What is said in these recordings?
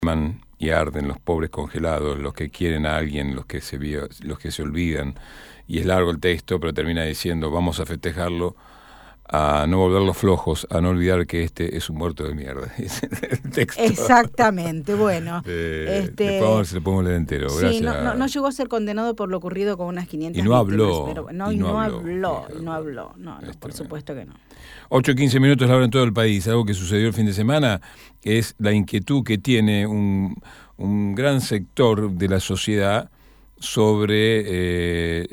queman y arden, los pobres congelados, los que quieren a alguien, los que se olvidan. Y es largo el texto, pero termina diciendo: vamos a festejarlo, a no volverlos flojos, a no olvidar que este es un muerto de mierda. El texto. Exactamente, bueno. Después vamos a ver si lo podemos leer entero. Sí, Gracias. no llegó a ser condenado por lo ocurrido con unas 500 y no víctimas, habló. pero no habló. No, por supuesto que no. 8:15 minutos la hora en todo el país. Algo que sucedió el fin de semana es la inquietud que tiene un gran sector de la sociedad sobre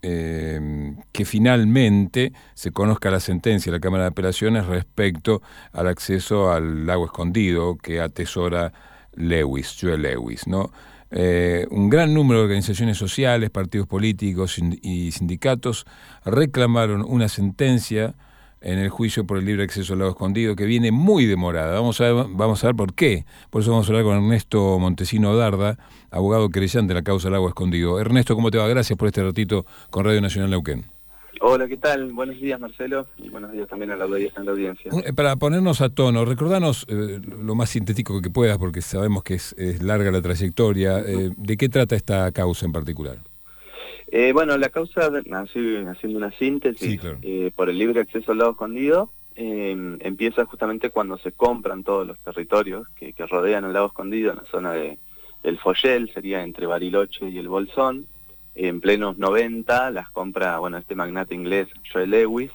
que finalmente se conozca la sentencia de la Cámara de Apelaciones respecto al acceso al lago escondido que atesora Joel Lewis, ¿no? Un gran número de organizaciones sociales, partidos políticos y sindicatos reclamaron una sentencia en el juicio por el libre acceso al lago escondido, que viene muy demorada. Vamos a ver por qué. Por eso vamos a hablar con Ernesto Montesino Darda, abogado querellante de la causa del lago escondido. Ernesto, ¿cómo te va? Gracias por este ratito con Radio Nacional Neuquén. Hola, ¿qué tal? Buenos días, Marcelo, y buenos días también a la audiencia. Para ponernos a tono, recordanos lo más sintético que puedas, porque sabemos que es larga la trayectoria. ¿De qué trata esta causa en particular? Bueno, la causa, haciendo una síntesis, sí, claro. Por el libre acceso al lago escondido, empieza justamente cuando se compran todos los territorios que rodean el lago escondido en la zona del Follel, sería entre Bariloche y el Bolsón. En plenos 90 las compra, este magnate inglés, Joel Lewis,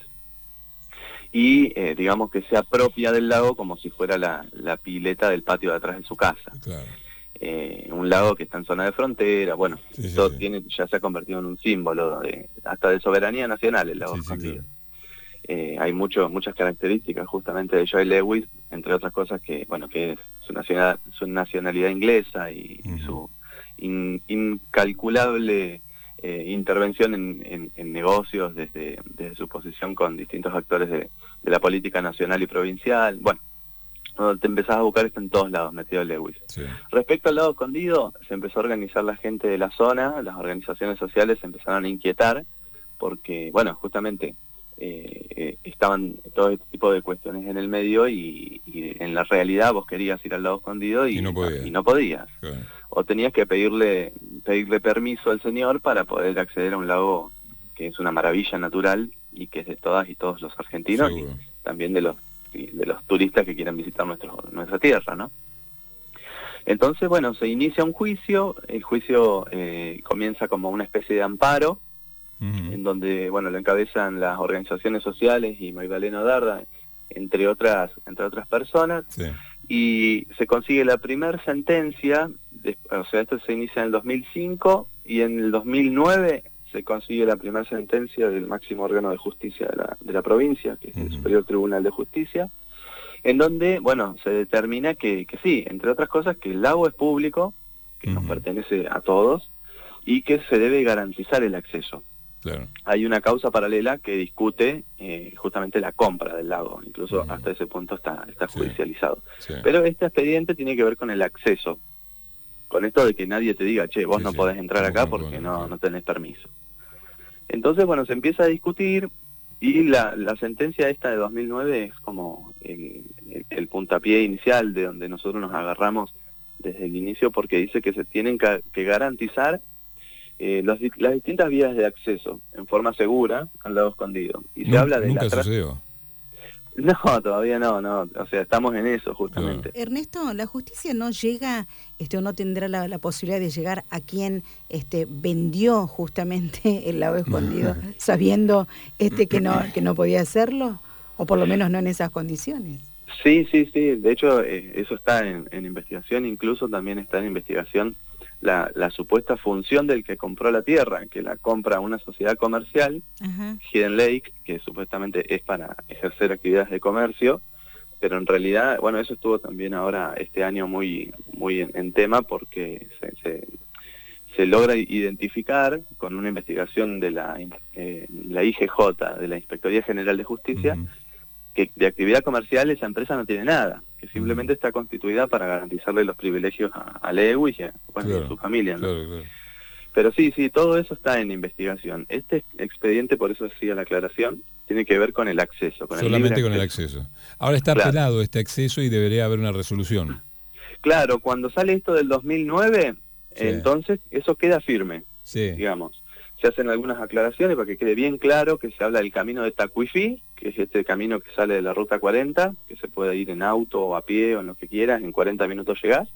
y digamos que se apropia del lago como si fuera la pileta del patio de atrás de su casa. Claro. Un lago que está en zona de frontera, ya se ha convertido en un símbolo hasta de soberanía nacional el lago escondido. Claro. Hay muchas características justamente de Joel Lewis, entre otras cosas que es su nacionalidad inglesa y su incalculable intervención en negocios desde su posición con distintos actores de la política nacional y provincial. Cuando te empezás a buscar, está en todos lados metido Lewis. Sí. Respecto al lago escondido, se empezó a organizar la gente de la zona, las organizaciones sociales se empezaron a inquietar, porque, justamente estaban todo este tipo de cuestiones en el medio y en la realidad vos querías ir al lago escondido y no podías. Claro. O tenías que pedirle permiso al señor para poder acceder a un lago que es una maravilla natural y que es de todas y todos los argentinos. Seguro. Y también de los turistas que quieran visitar nuestra tierra, ¿no? Entonces, se inicia un juicio. El juicio comienza como una especie de amparo, en donde, lo encabezan las organizaciones sociales y Magdaleno Darda, entre otras personas. Sí. Y se consigue la primera sentencia, esto se inicia en el 2005, y en el 2009 se consigue la primera sentencia del máximo órgano de justicia de la provincia, que es el Superior Tribunal de Justicia, en donde, se determina que sí, entre otras cosas, que el lago es público, que nos pertenece a todos, y que se debe garantizar el acceso. Claro. Hay una causa paralela que discute justamente la compra del lago, incluso hasta ese punto está judicializado. Sí. Pero este expediente tiene que ver con el acceso, con esto de que nadie te diga, vos no podés entrar acá porque no tenés permiso. Entonces, se empieza a discutir, y la sentencia esta de 2009 es como el puntapié inicial de donde nosotros nos agarramos desde el inicio, porque dice que se tienen que garantizar las distintas vías de acceso en forma segura al lago escondido. Y se habla de ¿Nunca sucedió? No, todavía no, estamos en eso justamente. Claro. Ernesto, ¿la justicia no llega, o no tendrá la posibilidad de llegar a quien vendió justamente el lago escondido, sabiendo que no podía hacerlo? O por lo menos no en esas condiciones. Sí, de hecho eso está en investigación, incluso también está en investigación la supuesta función del que compró la tierra, que la compra una sociedad comercial, Hidden Lake, que supuestamente es para ejercer actividades de comercio, pero en realidad, eso estuvo también ahora este año muy en tema, porque se logra identificar con una investigación de la IGJ, de la Inspectoría General de Justicia, que de actividad comercial esa empresa no tiene nada, que simplemente está constituida para garantizarle los privilegios a Lewis y a su familia, ¿no? Claro. Pero sí, todo eso está en investigación. Este expediente, por eso hacía la aclaración, tiene que ver con el acceso. Solamente con el acceso. Ahora está apelado este acceso y debería haber una resolución. Claro, cuando sale esto del 2009, Sí. entonces eso queda firme, Sí. digamos. Se hacen algunas aclaraciones para que quede bien claro que se habla del camino de Tacuifí, que es este camino que sale de la ruta 40, que se puede ir en auto o a pie o en lo que quieras, en 40 minutos llegás.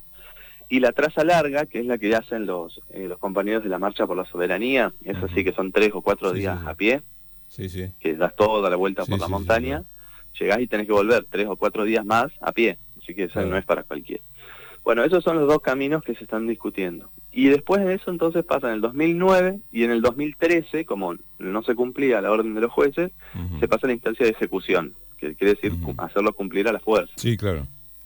Y la traza larga, que es la que hacen los compañeros de la Marcha por la Soberanía, es así que son 3 o 4 Sí, días sí, sí. a pie, Sí, sí. que das toda la vuelta Sí, por la sí, sí, montaña, sí, llegás y tenés que volver 3 o 4 días más a pie, así que eso Claro. no es para cualquiera. Bueno, esos son los dos caminos que se están discutiendo. Y después de eso entonces pasa en el 2009 y en el 2013, como no se cumplía la orden de los jueces, Ujú. se pasa a la instancia de ejecución, que quiere decir Ujú. hacerlo cumplir a la fuerza. Sí, claro.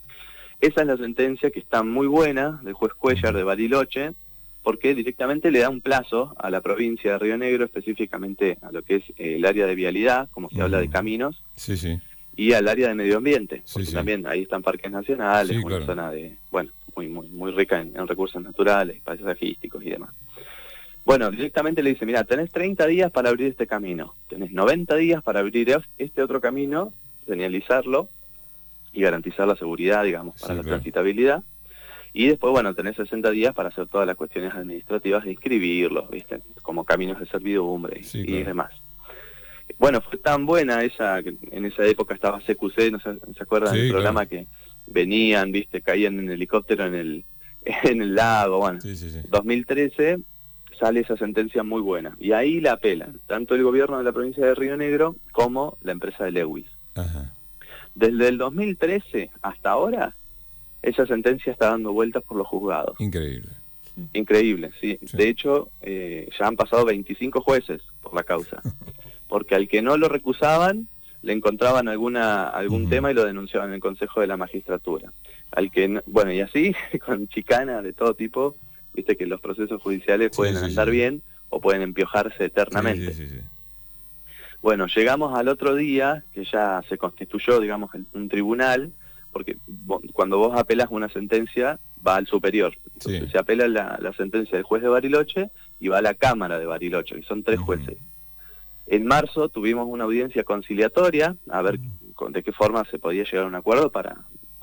Esa es la sentencia que está muy buena del juez Cuellar Ujú. de Bariloche, porque directamente le da un plazo a la provincia de Río Negro, específicamente a lo que es el área de vialidad, como se habla de Ujú. caminos, Sí, sí. y al área de medio ambiente, Sí, porque sí. también ahí están parques nacionales, Sí, una claro. zona de, bueno, muy rica en recursos naturales, paisajísticos y demás. Bueno, directamente le dice, mira, tenés 30 días para abrir este camino, tenés 90 días para abrir este otro camino, señalizarlo y garantizar la seguridad, digamos, para Sí, la claro. transitabilidad. Y después, bueno, tenés 60 días para hacer todas las cuestiones administrativas de inscribirlos, ¿viste? Como caminos de servidumbre Sí, y claro. demás. Bueno, fue tan buena esa, que en esa época estaba CQC, no se acuerdan del Sí, programa claro. que venían, ¿viste? Caían en helicóptero en el, en el lago, bueno. Sí, sí, sí. 2013 sale esa sentencia muy buena. Y ahí la apelan, tanto el gobierno de la provincia de Río Negro como la empresa de Lewis. Ajá. Desde el 2013 hasta ahora, esa sentencia está dando vueltas por los juzgados. Increíble. Increíble, sí. Sí. De hecho, ya han pasado 25 jueces por la causa. Porque al que no lo recusaban, le encontraban algún Ujú. tema y lo denunciaban en el Consejo de la Magistratura. Al que bueno, y así, con chicana de todo tipo, viste que los procesos judiciales Sí, pueden sí, andar sí. bien o pueden empiojarse eternamente. Sí, sí, sí, sí. Bueno, llegamos al otro día, que ya se constituyó, digamos, un tribunal, porque cuando vos apelas una sentencia, va al superior. Entonces Sí. se apela la sentencia del juez de Bariloche y va a la Cámara de Bariloche, que son 3 Ujú. jueces. En marzo tuvimos una audiencia conciliatoria, a ver de qué forma se podía llegar a un acuerdo para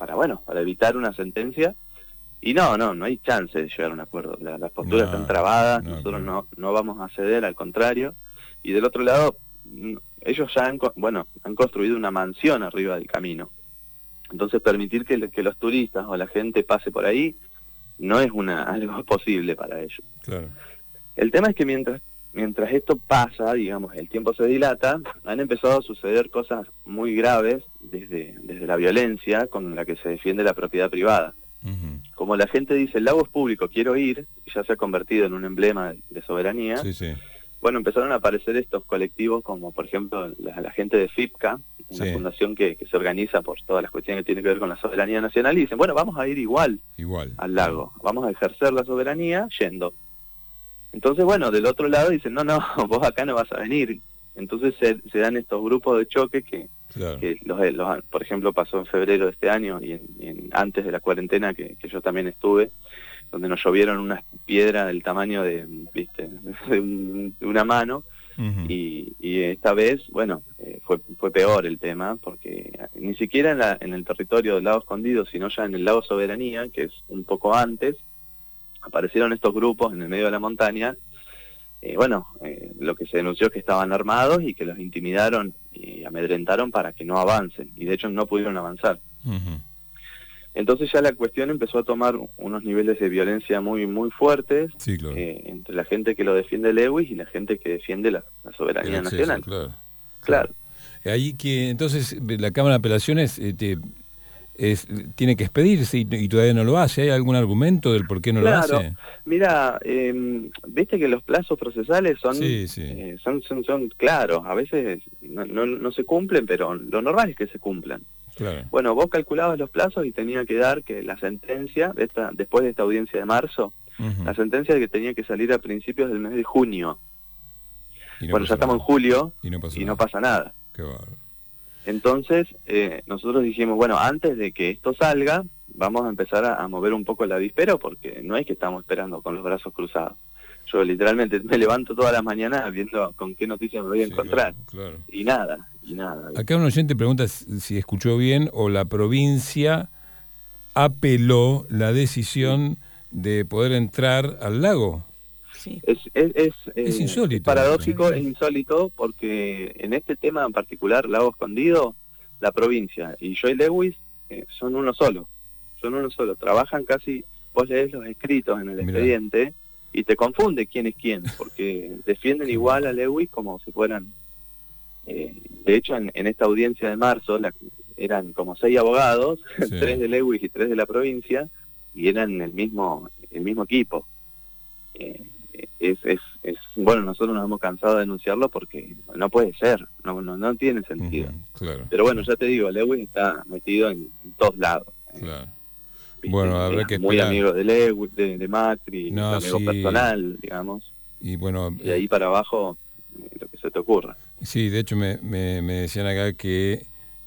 evitar una sentencia. Y no hay chance de llegar a un acuerdo. Las posturas están No, trabadas, no, nosotros claro. no vamos a ceder, al contrario. Y del otro lado, ellos ya han construido una mansión arriba del camino. Entonces permitir que los turistas o la gente pase por ahí no es algo posible para ellos. Claro. El tema es que mientras esto pasa, digamos, el tiempo se dilata, han empezado a suceder cosas muy graves desde la violencia con la que se defiende la propiedad privada. Ujú. Como la gente dice, el lago es público, quiero ir, y ya se ha convertido en un emblema de soberanía, Sí, sí. bueno, empezaron a aparecer estos colectivos como, por ejemplo, la gente de FIPCA, una Sí. fundación que se organiza por todas las cuestiones que tienen que ver con la soberanía nacional, y dicen, bueno, vamos a ir igual Igual. al lago, vamos a ejercer la soberanía yendo. Entonces, bueno, del otro lado dicen, no, vos acá no vas a venir. Entonces se dan estos grupos de choque que Claro. por ejemplo, pasó en febrero de este año y antes de la cuarentena que yo también estuve, donde nos llovieron unas piedras del tamaño de una mano. Ujú. Y esta vez, bueno, fue peor el tema, porque ni siquiera en el territorio del lago Escondido, sino ya en el lago Soberanía, que es un poco antes, aparecieron estos grupos en el medio de la montaña. Lo que se denunció es que estaban armados y que los intimidaron y amedrentaron para que no avancen, y de hecho no pudieron avanzar. Ujú. Entonces ya la cuestión empezó a tomar unos niveles de violencia muy fuertes, Sí, claro. entre la gente que lo defiende Lewis y la gente que defiende la El soberanía acceso, nacional. claro. Claro. Ahí que entonces la Cámara de Apelaciones tiene que expedirse y todavía no lo hace. ¿Hay algún argumento del por qué no lo hace? Mira, viste que los plazos procesales son Sí, sí. son claros, a veces no se cumplen, pero lo normal es que se cumplan. Claro. Bueno, vos calculabas los plazos y tenía que dar que la sentencia, después de esta audiencia de marzo, Ujú. la sentencia que tenía que salir a principios del mes de junio. Y no Bueno, pasó ya estamos en nada. julio Y no pasó y nada. no pasa nada. Qué bárbaro. Entonces, nosotros dijimos, bueno, antes de que esto salga, vamos a empezar a mover un poco el avispero, porque no es que estamos esperando con los brazos cruzados. Yo literalmente me levanto todas las mañanas viendo con qué noticias me voy a Sí, encontrar. claro. Y nada. Acá un oyente pregunta si escuchó bien o la provincia apeló la decisión de poder entrar al lago. Sí. Es insólito. Paradójico, es insólito, porque en este tema en particular, Lago Escondido, la provincia y Joy Lewis son uno solo. Trabajan casi, vos lees los escritos en el expediente y te confunde quién es quién, porque defienden igual a Lewis como si fueran... de hecho, en esta audiencia de marzo eran como 6 abogados, sí. 3 de Lewis y 3 de la provincia, y eran el mismo equipo. Bueno, nosotros nos hemos cansado de denunciarlo porque no puede ser, no tiene sentido. Claro. Pero bueno, ya te digo, Lewis está metido en todos lados. Claro. Bueno, habrá que muy esperar. amigo de Lewis, de Macri, no, amigo personal, digamos. Y bueno, y ahí para abajo, lo que se te ocurra. Sí, de hecho me decían acá que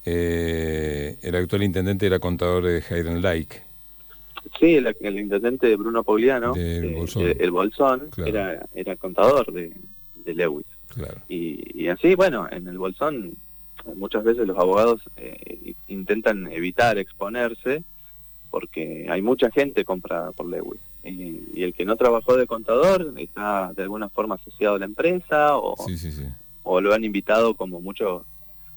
el actual intendente era contador de Hayden Lake. Sí, el intendente Bruno Pogliano, el Bolsón, claro. era contador de Lewis. Claro. Y así, bueno, en el Bolsón muchas veces los abogados intentan evitar exponerse porque hay mucha gente comprada por Lewis. Y el que no trabajó de contador está de alguna forma asociado a la empresa o lo han invitado como mucho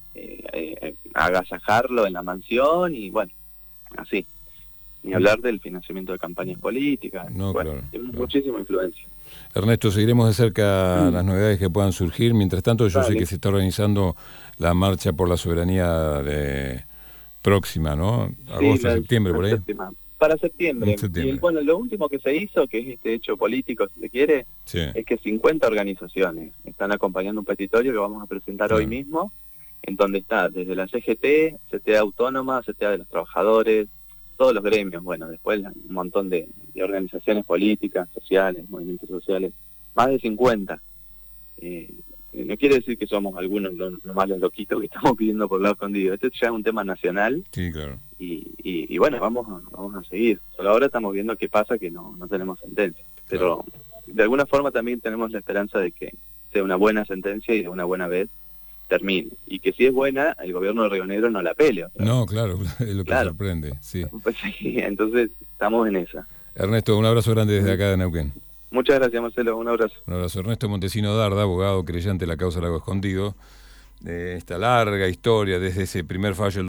a agasajarlo en la mansión y bueno, así. Ni hablar del financiamiento de campañas políticas. No, bueno, claro, tiene muchísima influencia. Ernesto, seguiremos de cerca las novedades que puedan surgir. Mientras tanto, yo sé que se está organizando la marcha por la soberanía próxima, ¿no? Agosto, septiembre, por ahí. Para septiembre. Y bueno, lo último que se hizo, que es este hecho político, si se quiere, es que 50 organizaciones están acompañando un petitorio que vamos a presentar hoy mismo, en donde está desde la CGT, CTA Autónoma, CTA de los Trabajadores, todos los gremios, bueno, después un montón de organizaciones políticas, sociales, movimientos sociales, más de 50. No quiere decir que somos algunos nomás los loquitos que estamos pidiendo por Lago Escondido. Este ya es un tema nacional. Sí, claro. Y bueno, vamos a seguir. Solo ahora estamos viendo qué pasa, que no tenemos sentencia. Pero de alguna forma también tenemos la esperanza de que sea una buena sentencia y de una buena vez termine. Y que si es buena, el gobierno de Río Negro no la pelea. No, claro, es lo que sorprende. Sí. Pues sí, entonces estamos en esa. Ernesto, un abrazo grande desde acá de Neuquén. Muchas gracias, Marcelo, un abrazo. Un abrazo. Ernesto Montesino Darda, abogado creyente de la causa Lago Escondido. Esta larga historia desde ese primer fallo